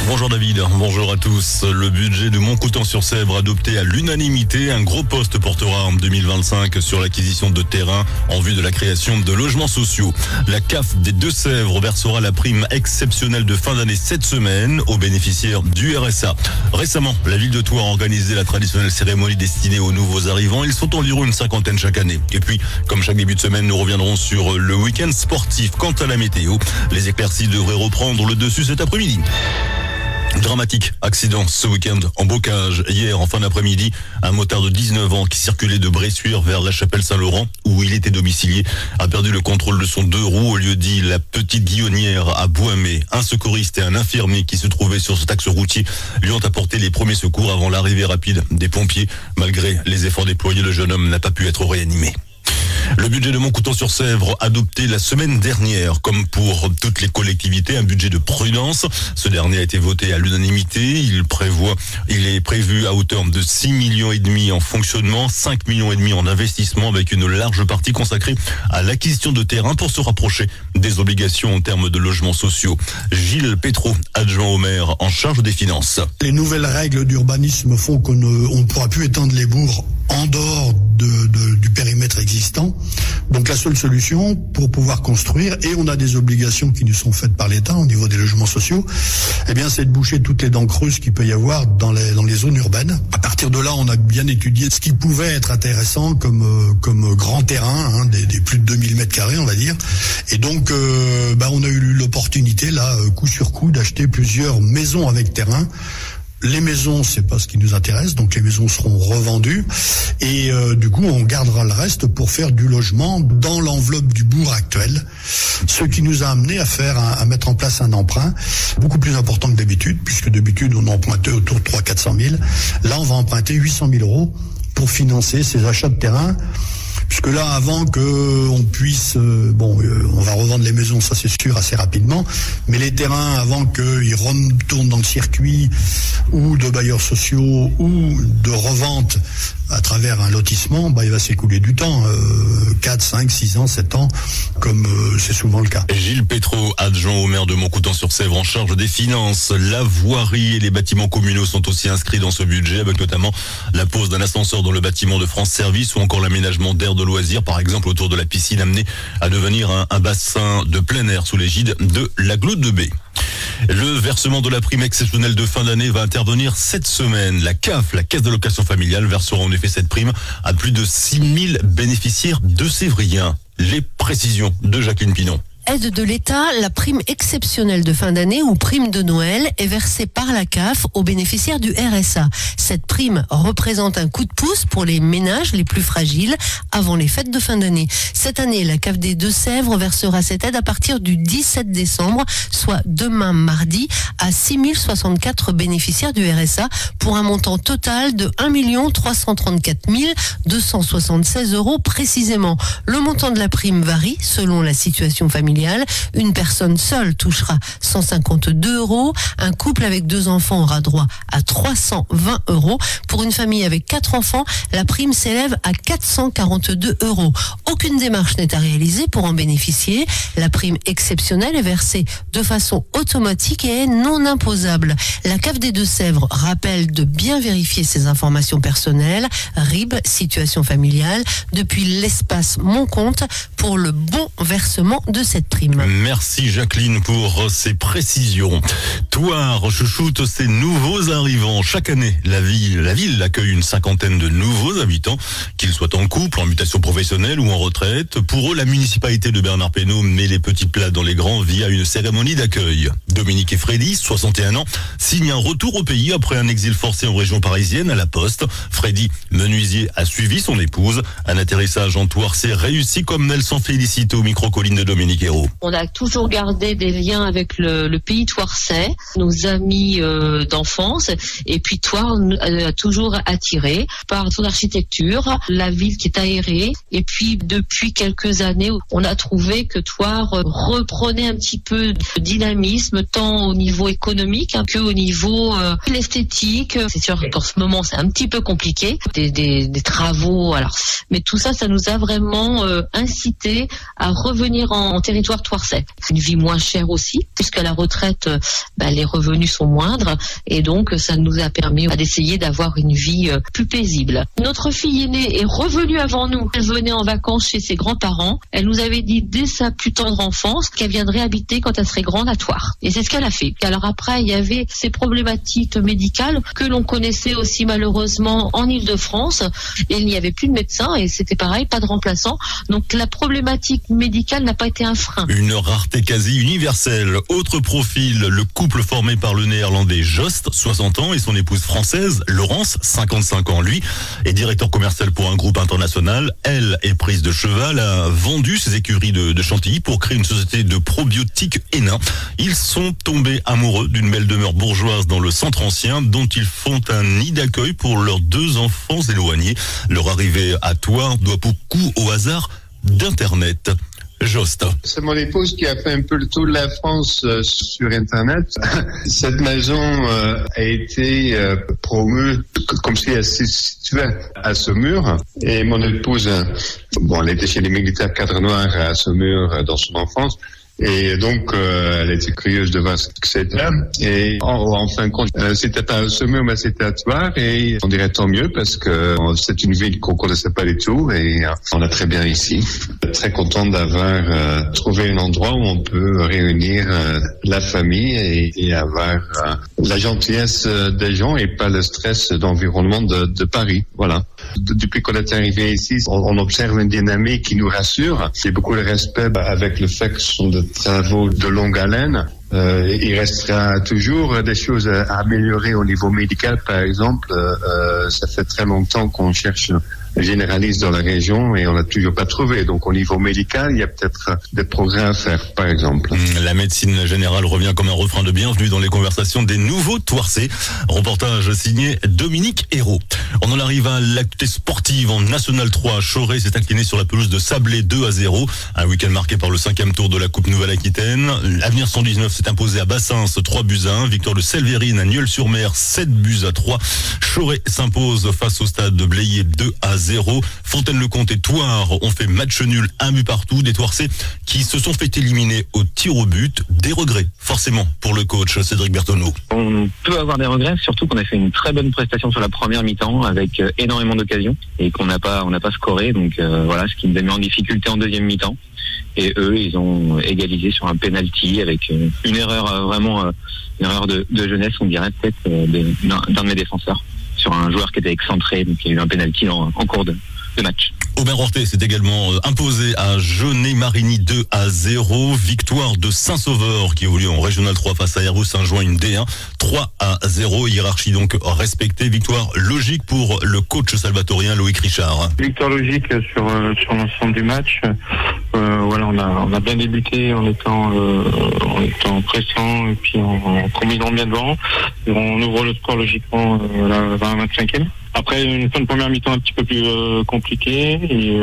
Bonjour David, bonjour à tous. Le budget de Montcoutan-sur-Sèvre adopté à l'unanimité, un gros poste portera en 2025 sur l'acquisition de terrains en vue de la création de logements sociaux. La CAF des Deux-Sèvres versera la prime exceptionnelle de fin d'année cette semaine aux bénéficiaires du RSA. Récemment, la ville de Thouars a organisé la traditionnelle cérémonie destinée aux nouveaux arrivants. Ils sont environ une cinquantaine chaque année. Et puis, comme chaque début de semaine, nous reviendrons sur le week-end sportif. Quant à la météo, les éclaircies devraient reprendre le dessus cet après-midi. Dramatique accident ce week-end en Bocage. Hier, en fin d'après-midi, un motard de 19 ans qui circulait de Bressuire vers la Chapelle-Saint-Laurent, où il était domicilié, a perdu le contrôle de son deux roues au lieu dit la Petite Guillonnière à Boimé. Un secouriste et un infirmier qui se trouvaient sur cet axe routier lui ont apporté les premiers secours avant l'arrivée rapide des pompiers. Malgré les efforts déployés, le jeune homme n'a pas pu être réanimé. Le budget de Montcoutan-sur-Sèvre adopté la semaine dernière, comme pour toutes les collectivités, un budget de prudence. Ce dernier a été voté à l'unanimité. Il est prévu à hauteur de 6,5 millions en fonctionnement, 5,5 millions en investissement, avec une large partie consacrée à l'acquisition de terrain pour se rapprocher des obligations en termes de logements sociaux. Gilles Pétro, adjoint au maire en charge des finances. Les nouvelles règles d'urbanisme font qu'on ne pourra plus étendre les bourgs en dehors du périmètre existant. Donc la seule solution pour pouvoir construire, et on a des obligations qui nous sont faites par l'État au niveau des logements sociaux, eh bien c'est de boucher toutes les dents creuses qu'il peut y avoir dans les zones urbaines. À partir de là, on a bien étudié ce qui pouvait être intéressant comme grand terrain, des plus de 2000 mètres carrés, on va dire. Et donc on a eu l'opportunité là, coup sur coup, d'acheter plusieurs maisons avec terrain. Les maisons, c'est pas ce qui nous intéresse, donc les maisons seront revendues et du coup on gardera le reste pour faire du logement dans l'enveloppe du bourg actuel, ce qui nous a amené à mettre en place un emprunt beaucoup plus important que d'habitude, puisque d'habitude on empruntait autour de 300 000 400 000. Là on va emprunter 800 000 euros pour financer ces achats de terrain. Puisque là, avant que on puisse, on va revendre les maisons, ça c'est sûr, assez rapidement. Mais les terrains, avant qu'ils retournent dans le circuit ou de bailleurs sociaux ou de revente à travers un lotissement, il va s'écouler du temps, 4, 5, 6 ans, 7 ans, comme c'est souvent le cas. Gilles Pétro, adjoint au maire de Montcoutan-sur-Sèvre en charge des finances. La voirie et les bâtiments communaux sont aussi inscrits dans ce budget, avec notamment la pose d'un ascenseur dans le bâtiment de France Service ou encore l'aménagement d'aires de loisirs, par exemple autour de la piscine, amenée à devenir un bassin de plein air sous l'égide de la Gloutte de Baie. Le versement de la prime exceptionnelle de fin d'année va intervenir cette semaine. La CAF, la Caisse d'allocation familiale, versera en effet cette prime à plus de 6 000 bénéficiaires de Sévriens. Les précisions de Jacqueline Pinon. Aide de l'État, la prime exceptionnelle de fin d'année ou prime de Noël est versée par la CAF aux bénéficiaires du RSA. Cette prime représente un coup de pouce pour les ménages les plus fragiles avant les fêtes de fin d'année. Cette année, la CAF des Deux-Sèvres versera cette aide à partir du 17 décembre, soit demain mardi, à 6 064 bénéficiaires du RSA pour un montant total de 1 334 276 euros précisément. Le montant de la prime varie selon la situation familiale. Une personne seule touchera 152 euros. Un couple avec 2 enfants aura droit à 320 euros. Pour une famille avec 4 enfants, la prime s'élève à 442 euros. Aucune démarche n'est à réaliser pour en bénéficier. La prime exceptionnelle est versée de façon automatique et est non imposable. La CAF des Deux-Sèvres rappelle de bien vérifier ses informations personnelles, RIB, situation familiale, depuis l'espace Mon Compte pour le bon versement de cette prime. Merci Jacqueline pour ces précisions. Thouars chouchoute ses nouveaux arrivants. Chaque année, la ville accueille une cinquantaine de nouveaux habitants, qu'ils soient en couple, en mutation professionnelle ou en retraite. Pour eux, la municipalité de Bernard Pénaud met les petits plats dans les grands via une cérémonie d'accueil. Dominique et Freddy, 61 ans, signent un retour au pays après un exil forcé en région parisienne à la Poste. Freddy, menuisier, a suivi son épouse. Un atterrissage en Thouars s'est réussi comme elle s'en félicite au micro-colline de Dominique Hérault. On a toujours gardé des liens avec le pays thouarsais, nos amis d'enfance, et puis Thouars a toujours attiré par son architecture, la ville qui est aérée, et puis depuis quelques années, on a trouvé que Thouars reprenait un petit peu de dynamisme, tant au niveau économique que au niveau l'esthétique. C'est sûr qu'en ce moment c'est un petit peu compliqué, des travaux, alors, mais tout ça, ça nous a vraiment incité à revenir en territoire thouarsais. C'est une vie moins chère aussi, puisqu'à la retraite, les revenus sont moindres et donc ça nous a permis d'essayer d'avoir une vie plus paisible. Notre fille aînée est revenue avant nous. Elle venait en vacances chez ses grands-parents. Elle nous avait dit dès sa plus tendre enfance qu'elle viendrait habiter quand elle serait grande à Thouars. Et c'est ce qu'elle a fait. Alors après, il y avait ces problématiques médicales que l'on connaissait aussi malheureusement en Île-de-France. Et il n'y avait plus de médecins et c'était pareil, pas de remplaçants. Donc la problématique médicale n'a pas été un frein. Une rareté quasi universelle. Autre profil, le couple formé par le néerlandais Jost, 60 ans, et son épouse française, Laurence, 55 ans. Lui est directeur commercial pour un groupe international. Elle est prise de cheval, a vendu ses écuries de Chantilly pour créer une société de probiotiques Hénin. Ils sont tombés amoureux d'une belle demeure bourgeoise dans le centre ancien dont ils font un nid d'accueil pour leurs 2 enfants éloignés. Leur arrivée à Thouars doit beaucoup au hasard d'Internet. Jost. C'est mon épouse qui a fait un peu le tour de la France sur Internet. Cette maison a été promue comme si elle se situait à Saumur. Et mon épouse, elle était chez les militaires cadres noirs à Saumur dans son enfance. Et donc, elle était curieuse de voir ce que c'était. Et en fin de compte, c'était pas à Saumur, mais c'était à Thouars. Et on dirait tant mieux parce que c'est une ville qu'on connaissait pas du tout. Et on a très bien ici. Très content d'avoir trouvé un endroit où on peut réunir la famille et avoir la gentillesse des gens et pas le stress d'environnement de Paris. Voilà. Depuis qu'on est arrivé ici, on observe une dynamique qui nous rassure. C'est beaucoup de respect avec le fait que ce sont des travaux de longue haleine. Il restera toujours des choses à améliorer au niveau médical, par exemple. Ça fait très longtemps qu'on cherche un généraliste dans la région et on n'a toujours pas trouvé. Donc au niveau médical, il y a peut-être des progrès à faire, par exemple. La médecine générale revient comme un refrain de bienvenue dans les conversations des nouveaux Thouarsais. Reportage signé Dominique Hérault. On en arrive à l'actualité sportive en National 3. Choré s'est incliné sur la pelouse de Sablé 2-0. Un week-end marqué par le 5e tour de la Coupe Nouvelle-Aquitaine. L'Avenir 119 s'est imposé à Bassins 3-1. Victoire de Selverine à Nieul-sur-Mer 7-3. Choré s'impose face au stade de Blayé 2-0. Fontaine-le-Comte et Thouars ont fait match nul, 1 but partout. Des Thouarsais qui se sont fait éliminer au tir au but. Des regrets, forcément, pour le coach Cédric Bertonneau. On peut avoir des regrets, surtout qu'on a fait une très bonne prestation sur la première mi-temps avec énormément d'occasions et qu'on n'a pas scoré. Donc voilà, ce qui nous a mis en difficulté en deuxième mi-temps. Et eux, ils ont égalisé sur un penalty avec une erreur une erreur de jeunesse, on dirait peut-être d'un de mes défenseurs, sur un joueur qui était excentré, donc il y a eu un penalty en cours de match. Aubin Rorté s'est également imposé à Jeunet-Marigny 2-0. Victoire de Saint-Sauveur qui évolue en Régional 3 face à Airbus Saint-Jouin, une D1 3-0. Hiérarchie donc respectée. Victoire logique pour le coach salvatorien Loïc Richard. Victoire logique sur l'ensemble du match. Voilà, on a bien débuté en étant pressant et puis en combinant bien devant. Et on ouvre le score logiquement vers la 25e. Après une fin de première mi-temps un petit peu plus compliquée et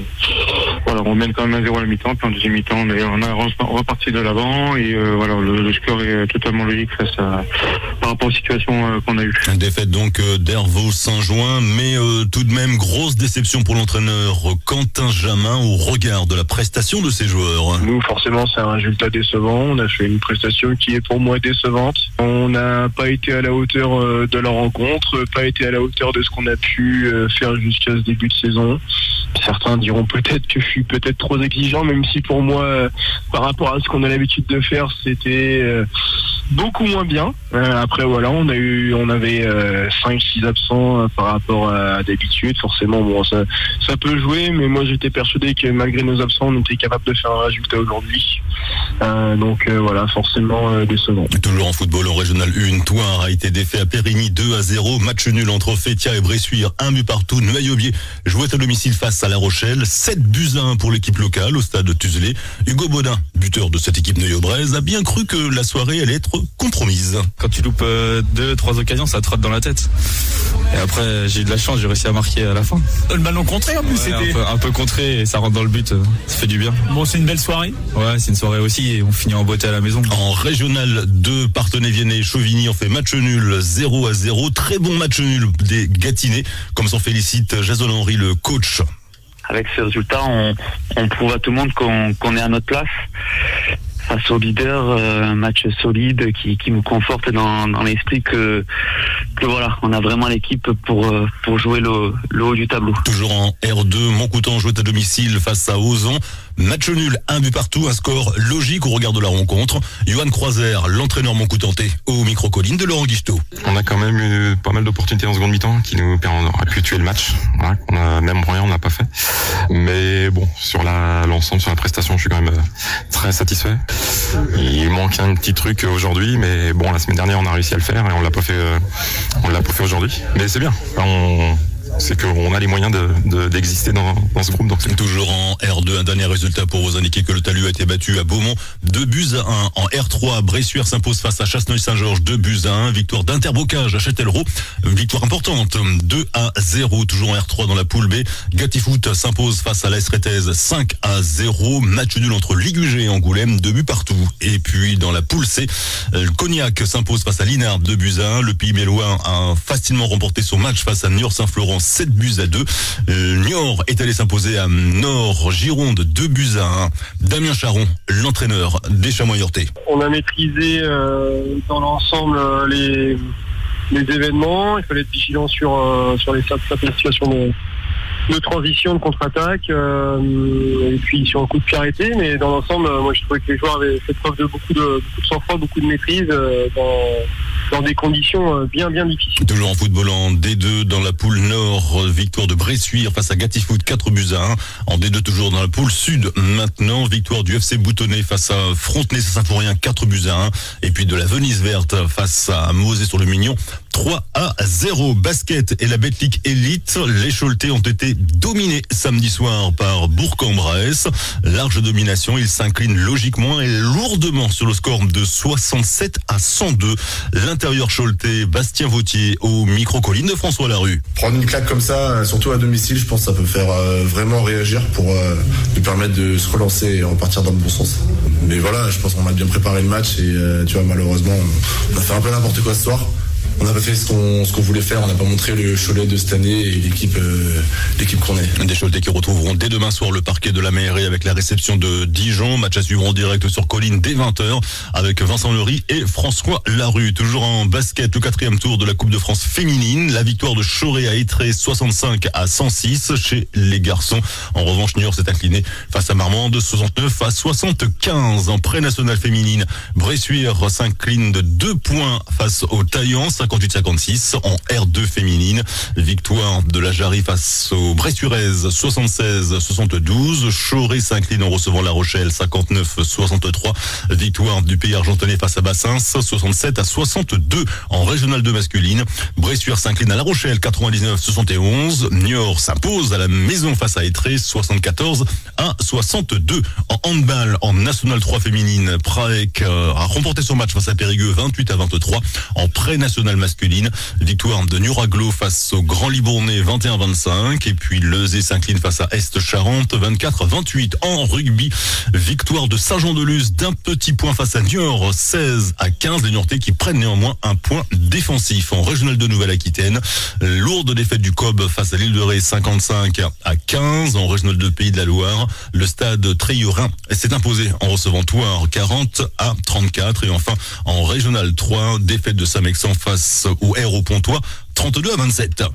voilà, on mène quand même 1-0 à la mi-temps, puis en deuxième mi-temps on a reparti de l'avant et voilà, le score est totalement logique par rapport aux situations qu'on a eues. Une défaite donc d'Hervaux Saint-Jouin, mais tout de même grosse déception pour l'entraîneur Quentin Jamin au regard de la prestation de ses joueurs. Nous forcément c'est un résultat décevant, on a fait une prestation qui est pour moi décevante. On n'a pas été à la hauteur de la rencontre, pas été à la hauteur de ce qu'on a pu faire jusqu'à ce début de saison. Certains diront peut-être que je suis peut-être trop exigeant, même si pour moi, par rapport à ce qu'on a l'habitude de faire, c'était beaucoup moins bien. Après voilà, on avait 5-6 absents par rapport à d'habitude. Forcément, bon, ça peut jouer, mais moi j'étais persuadé que malgré nos absents, on était capable de faire un résultat aujourd'hui. Donc voilà, forcément décevant. Toujours en football, en Régional 1, Thouars a été défait à Périgny 2-0. Match nul entre Fétia et Bressuire, 1 but partout. Nueil-Aubier jouait à domicile face à La Rochelle, 7-1 pour l'équipe locale au stade Tuzelet. Hugo Baudin, buteur de cette équipe neuillobraise, a bien cru que la soirée allait être compromise. Quand tu loupes 2-3 occasions, ça te trotte dans la tête. Et après, j'ai eu de la chance, j'ai réussi à marquer à la fin. Le ballon contré en plus, c'était un peu contré et ça rentre dans le but, ça fait du bien. Bon, c'est une belle soirée. Ouais, c'est une soirée aussi et on finit en beauté à la maison. En Régional 2, Parthenay-Viennet et Chauvigny ont fait match nul 0-0. Très bon match nul des Gâtinais, comme s'en félicite Jason Henry, le coach. Avec ce résultat, on prouve à tout le monde qu'on est à notre place. face au leader, un match solide qui nous conforte dans l'esprit que voilà, on a vraiment l'équipe pour jouer le haut du tableau. Toujours en R2, Montcoutan joue à domicile face à Ozan. Match nul, 1 but partout, un score logique au regard de la rencontre. Johan Croiser, l'entraîneur montcoutantais, au micro-colline de Laurent Guichetot. On a quand même eu pas mal d'opportunités en seconde mi-temps qui nous auraient pu tuer le match. Voilà, on a même rien, on n'a pas fait. Mais bon, sur l'ensemble, sur la prestation, je suis quand même très satisfait. Il manque un petit truc aujourd'hui, mais bon, la semaine dernière, on a réussi à le faire et on l'a pas fait aujourd'hui. Mais c'est bien. C'est qu'on a les moyens d'exister dans ce groupe. Donc c'est toujours en R2, un dernier résultat pour vous indiquer que le Talus a été battu à Beaumont, 2-1. En R3, Bressuire s'impose face à Chasseneuil-Saint-Georges, 2-1. Victoire d'Interbocage à Châtellerault, victoire importante, 2-0. Toujours en R3 dans la poule B, Gatifoot s'impose face à l'AS Réthèse, 5-0. Match nul entre Ligugé et Angoulême, 2 buts partout. Et puis dans la poule C, Cognac s'impose face à Linard, 2-1. Le Pays Mélois a facilement remporté son match face à Niort-Saint-Florent, 7-2. Niort est allé s'imposer à Nord-Gironde, 2-1. Damien Charon, l'entraîneur des Chamois-Yortais. On a maîtrisé dans l'ensemble les événements. Il fallait être vigilant sur certaines situations de transition, de contre-attaque, et puis sur un coup de pied arrêté. Mais dans l'ensemble, moi je trouvais que les joueurs avaient fait preuve de beaucoup de sang-froid, beaucoup de maîtrise dans des conditions bien difficiles. Toujours en football en D2 dans la poule Nord, victoire de Bressuire face à Gatifoot, 4-1. En D2 toujours dans la poule Sud maintenant, victoire du FC Boutonnet face à Frontenay-Saint-Symphorien, 4-1. Et puis de la Venise Verte face à Mosée-sur-le-Mignon, 3-0. Basket et la Betclic Elite, les Choletais ont été dominés samedi soir par Bourg-en-Bresse. Large domination, ils s'inclinent logiquement et lourdement sur le score de 67-102. L'intérieur Choletais, Bastien Vautier au micro-colline de François Larue. Prendre une claque comme ça, surtout à domicile, je pense que ça peut faire vraiment réagir pour nous permettre de se relancer et repartir dans le bon sens. Mais voilà, je pense qu'on a bien préparé le match et tu vois, malheureusement, on a fait un peu n'importe quoi ce soir. On n'a pas fait ce qu'on voulait faire, on n'a pas montré le Cholet de cette année et l'équipe qu'on est. Des Choletais qui retrouveront dès demain soir le parquet de la mairie avec la réception de Dijon. Match à suivre en direct sur Colline dès 20h avec Vincent Lery et François Larue. Toujours en basket, le 4e tour de la Coupe de France féminine. La victoire de Choré à Étré, 65-106 chez les garçons. En revanche, Niort s'est incliné face à Marmande, 69-75. En pré-nationale féminine, Bressuire s'incline de 2 points face aux Taillans, 58-56. En R2 féminine, victoire de la Jarry face aux Bressuiraises, 76-72. Choré s'incline en recevant La Rochelle, 59-63. Victoire du Pays Argentonais face à Bassins, 67-62. En régional 2 masculine, Bressuire s'incline à La Rochelle, 99-71. Niort s'impose à la maison face à Étré, 74-62. En handball, en national 3 féminine, Praec a remporté son match face à Périgueux, 28-23. En pré-national masculine, victoire de Nuraglo face au Grand Libournais, 21-25. Et puis Lezé s'incline face à Est-Charente, 24-28. En rugby, victoire de Saint-Jean-de-Luz d'un petit point face à Niort, 16-15. Les Niortais qui prennent néanmoins un point défensif. En régional de Nouvelle-Aquitaine, lourde défaite du COB face à l'Île de Ré, 55-15. En régional de Pays de la Loire, le stade Treillourin s'est imposé en recevant Thouars, 40-34. Et enfin, en régional 3, défaite de Samexan face au Hérault Pontois, 32-27.